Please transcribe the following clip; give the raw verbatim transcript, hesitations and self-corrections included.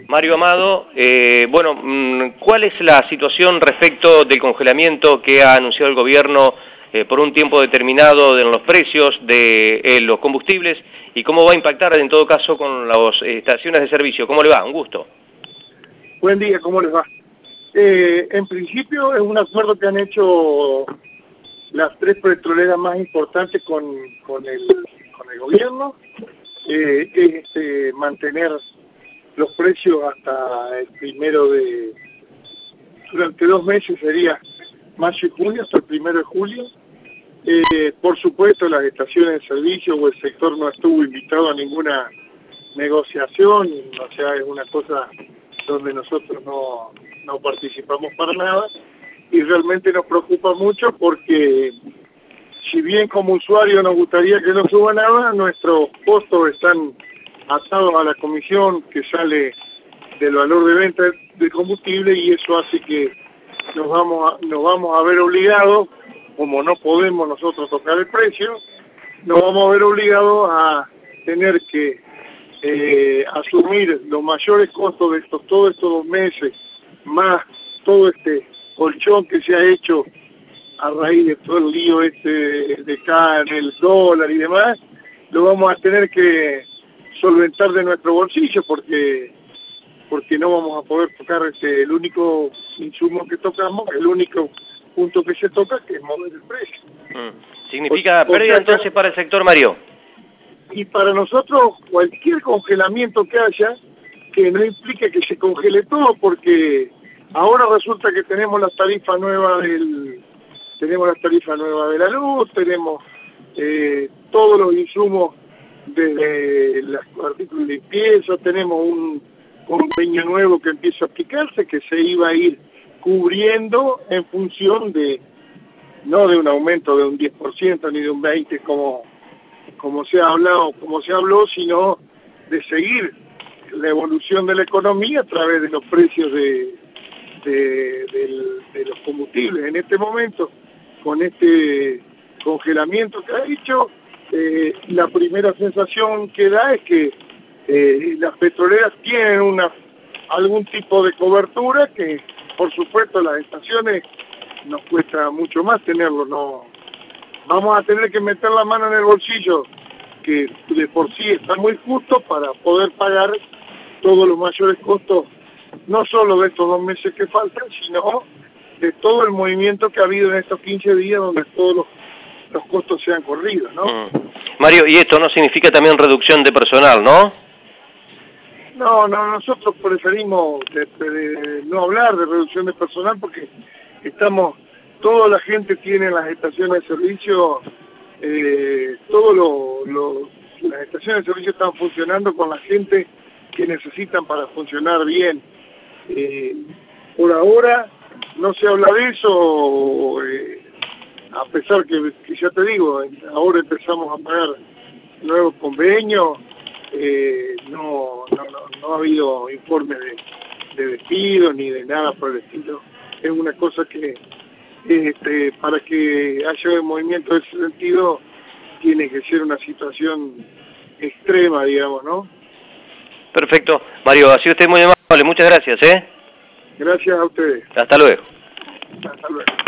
Mario Amado, eh, bueno, ¿cuál es la situación respecto del congelamiento que ha anunciado el gobierno eh, por un tiempo determinado de los precios de eh, los combustibles y cómo va a impactar en todo caso con las eh, estaciones de servicio? ¿Cómo le va? Un gusto. Buen día, ¿cómo les va? Eh, en principio es un acuerdo que han hecho las tres petroleras más importantes con, con, el, con el gobierno, eh, es este, mantener los precios hasta el primero de, durante dos meses sería mayo y junio, hasta el primero de julio. Eh, por supuesto, las estaciones de servicio o el sector no estuvo invitado a ninguna negociación, o sea, es una cosa donde nosotros no, no participamos para nada, y realmente nos preocupa mucho porque si bien como usuario nos gustaría que no suba nada, nuestros costos están atados a la comisión que sale del valor de venta de combustible, y eso hace que nos vamos a, nos vamos a ver obligados, como no podemos nosotros tocar el precio, nos vamos a ver obligados a tener que eh, asumir los mayores costos de estos todos estos dos meses, más todo este colchón que se ha hecho a raíz de todo el lío este de acá en el dólar y demás, lo vamos a tener que solventar de nuestro bolsillo porque porque no vamos a poder tocar este el único insumo que tocamos, el único punto que se toca, que es mover el precio. Mm. ¿Significa por, pérdida por entonces para el sector, Mario? Y para nosotros cualquier congelamiento que haya, que no implique que se congele todo, porque ahora resulta que tenemos la tarifa nueva del tenemos la tarifa nueva de la luz, tenemos eh, todos los insumos desde los artículos de limpieza, tenemos un convenio nuevo que empieza a aplicarse, que se iba a ir cubriendo en función de, no de un aumento de un diez por ciento ni de un veinte por ciento como, como se ha hablado, como se habló, sino de seguir la evolución de la economía a través de los precios de, de, de, de los combustibles. En este momento, con este congelamiento que ha hecho, eh, la primera sensación que da es que eh, las petroleras tienen una algún tipo de cobertura que, por supuesto, las estaciones nos cuesta mucho más tenerlo. No vamos a tener que meter la mano en el bolsillo, que de por sí está muy justo para poder pagar todos los mayores costos, no solo de estos dos meses que faltan, sino de todo el movimiento que ha habido en estos quince días donde todos los, los costos se han corrido, ¿no? Mm. Mario, y esto no significa también reducción de personal, ¿no? No, no, nosotros preferimos de, de, de no hablar de reducción de personal porque estamos, toda la gente tiene en las estaciones de servicio, eh, todo lo, lo, las estaciones de servicio están funcionando con la gente que necesitan para funcionar bien. Eh, por ahora no se habla de eso, eh, a pesar que, que ya te digo, ahora empezamos a pagar nuevos convenios, eh, no, no, no, no ha habido informes de, de despido ni de nada por el estilo. Es una cosa que este, para que haya un movimiento de ese sentido tiene que ser una situación extrema, digamos, ¿no? Perfecto. Mario, ha sido usted muy amable. Muchas gracias, ¿eh? Gracias a ustedes. Hasta luego. Hasta luego.